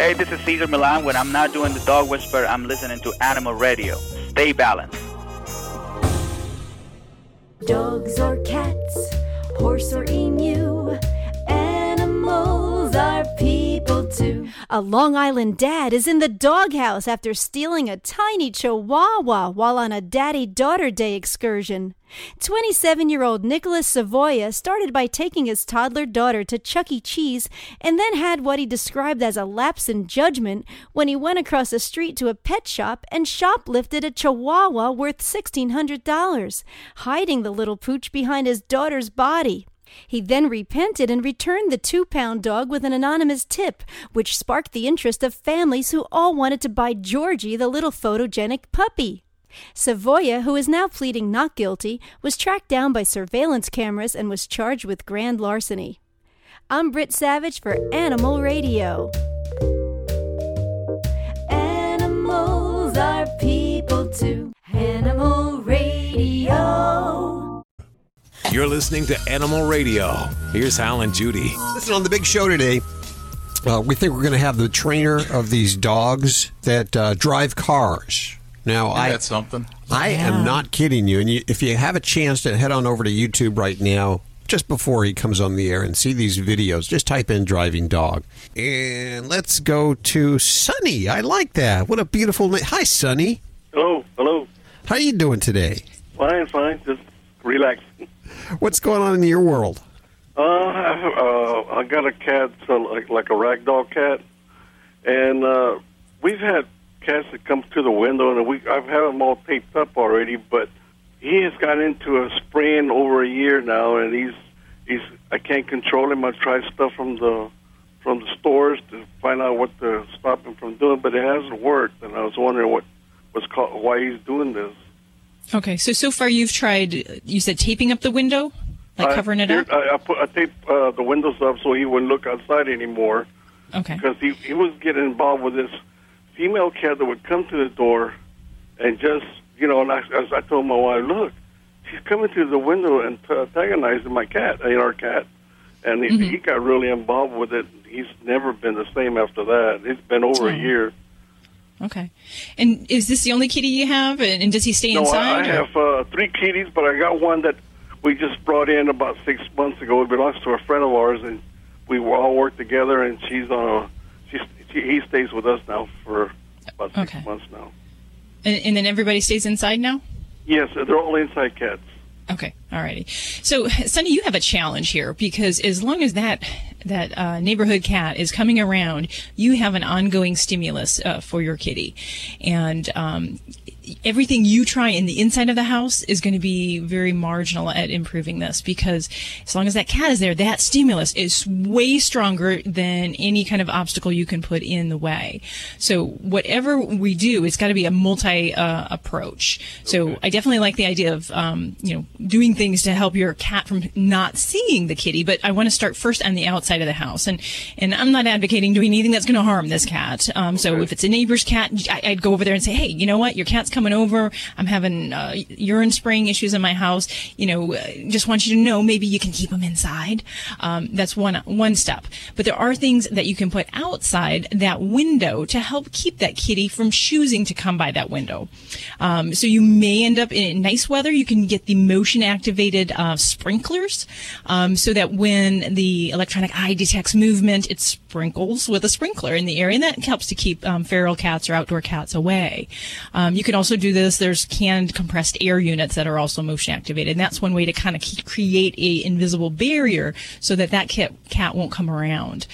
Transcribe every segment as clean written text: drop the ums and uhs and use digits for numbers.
Hey, this is Cesar Milan. When I'm not doing the dog whisper, I'm listening to Animal Radio. Stay balanced. Dogs or cats, horse or emu, animals are people too. A Long Island dad is in the doghouse after stealing a tiny chihuahua while on a daddy-daughter day excursion. 27-year-old Nicholas Savoia started by taking his toddler daughter to Chuck E. Cheese and then had what he described as a lapse in judgment when he went across the street to a pet shop and shoplifted a chihuahua worth $1,600, hiding the little pooch behind his daughter's body. He then repented and returned the 2-pound dog with an anonymous tip, which sparked the interest of families who all wanted to buy Georgie, the little photogenic puppy. Savoia, who is now pleading not guilty, was tracked down by surveillance cameras and was charged with grand larceny. I'm Britt Savage for Animal Radio. Animals are people too. Animal Radio. You're listening to Animal Radio. Here's Hal and Judy. Listen, on the big show today, we think we're going to have the trainer of these dogs that drive cars. Now, that's something. I am not kidding you. And if you have a chance to head on over to YouTube right now, just before he comes on the air and see these videos, just type in driving dog. And let's go to Sonny. I like that. What a beautiful name. Hi, Sonny. Hello. How are you doing today? Fine. Just relaxing. What's going on in your world? I got a cat, like a ragdoll cat, and we've had cats that come to the window, and I've had them all taped up already, but he has got into a spraying over a year now, and he's I can't control him. I've tried stuff from the stores to find out what to stop him from doing, but it hasn't worked, and I was wondering why he's doing this. Okay, so far you've tried, you said taping up the window? Like covering it up? I taped the windows up so he wouldn't look outside anymore. Okay. Because he was getting involved with this female cat that would come to the door and just, and as I told my wife, look, she's coming to the window and antagonizing my cat, our cat. And he got really involved with it. He's never been the same after that. It's been over a year. Okay. And is this the only kitty you have? And does he stay inside? No, I have 3 kitties, but I got one that we just brought in about 6 months ago. It belongs to a friend of ours, and we all work together, and he stays with us now for about 6 months now. And then everybody stays inside now? Yes, they're all inside cats. Okay, all righty. So, Sonny, you have a challenge here because as long as that neighborhood cat is coming around, you have an ongoing stimulus for your kitty. And everything you try in the inside of the house is going to be very marginal at improving this because as long as that cat is there, that stimulus is way stronger than any kind of obstacle you can put in the way. So whatever we do, it's got to be a multi approach. So I definitely like the idea of doing things to help your cat from not seeing the kitty, but I want to start first on the outside of the house. And I'm not advocating doing anything that's going to harm this cat. So if it's a neighbor's cat, I'd go over there and say, hey, you know what? Your cat's coming over. I'm having urine spraying issues in my house. Just want you to know maybe you can keep them inside. That's one step. But there are things that you can put outside that window to help keep that kitty from choosing to come by that window. So you may end up in nice weather. You can get the motion-activated sprinklers so that when the electronic eye detects movement, it sprinkles with a sprinkler in the area, and that helps to keep feral cats or outdoor cats away. You can also do this. There's canned compressed air units that are also motion activated, and that's one way to kind of create a invisible barrier so that cat won't come around.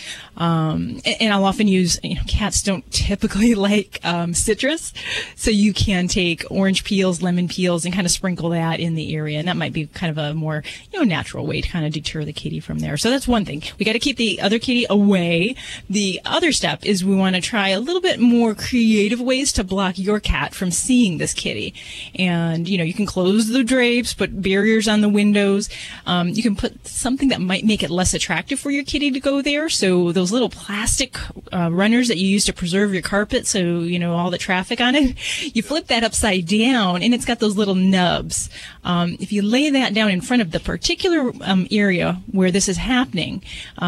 And I'll often use, cats don't typically like citrus, so you can take orange peels, lemon peels, and kind of sprinkle that in the area, and that might be kind of a more natural way to kind of deter the kitty from there. So that's one thing. We got to keep the other kitty away. The other step is we want to try a little bit more creative ways to block your cat from seeing this kitty. And you can close the drapes, put barriers on the windows. You can put something that might make it less attractive for your kitty to go there. So those little plastic runners that you use to preserve your carpet, so all the traffic on it, you flip that upside down, and it's got those little nubs. If you lay that down in front of the particular area where this is happening,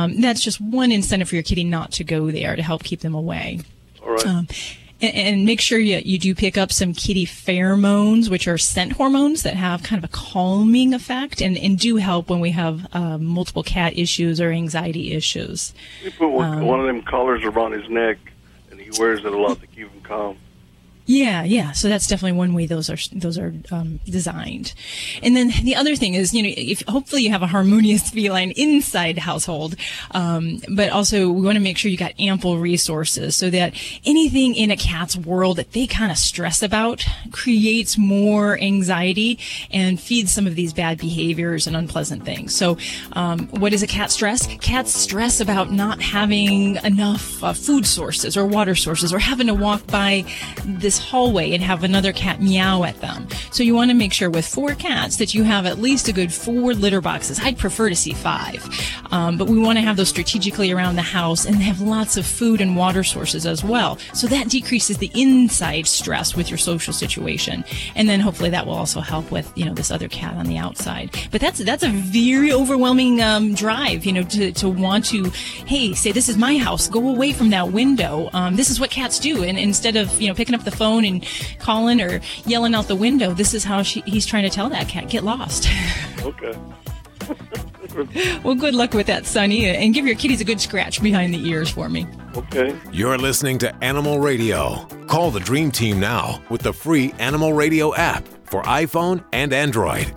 that's just one incentive for your kitty not to go there to help keep them away. All right. And make sure you do pick up some kitty pheromones, which are scent hormones that have kind of a calming effect and do help when we have multiple cat issues or anxiety issues. We put one of them collars around his neck, and he wears it a lot to keep him calm. Yeah. So that's definitely one way those are designed. And then the other thing is, if hopefully you have a harmonious feline inside household, but also we want to make sure you got ample resources so that anything in a cat's world that they kind of stress about creates more anxiety and feeds some of these bad behaviors and unpleasant things. So, what is a cat stress? Cats stress about not having enough food sources or water sources or having to walk by this hallway and have another cat meow at them. So you want to make sure with 4 cats that you have at least a good 4 litter boxes. I'd prefer to see 5. But we want to have those strategically around the house and have lots of food and water sources as well. So that decreases the inside stress with your social situation. And then hopefully that will also help with, this other cat on the outside. But that's a very overwhelming drive, to want to, hey, say this is my house, go away from that window. This is what cats do. And instead of, picking up the phone and calling or yelling out the window, this is how he's trying to tell that cat, get lost. Okay. Well, good luck with that, Sonny, and give your kitties a good scratch behind the ears for me. Okay. You're listening to Animal Radio. Call the Dream Team now with the free Animal Radio app for iPhone and Android.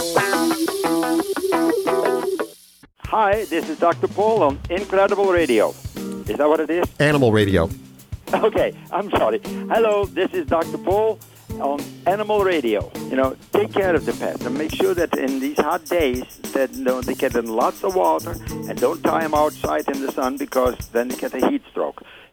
Hi, this is Dr. Paul on Incredible Radio. Is that what it is? Animal Radio. Okay, I'm sorry. Hello, this is Dr. Paul on Animal Radio. Take care of the pets and make sure that in these hot days that they get in lots of water and don't tie them outside in the sun because then they get a heat stroke.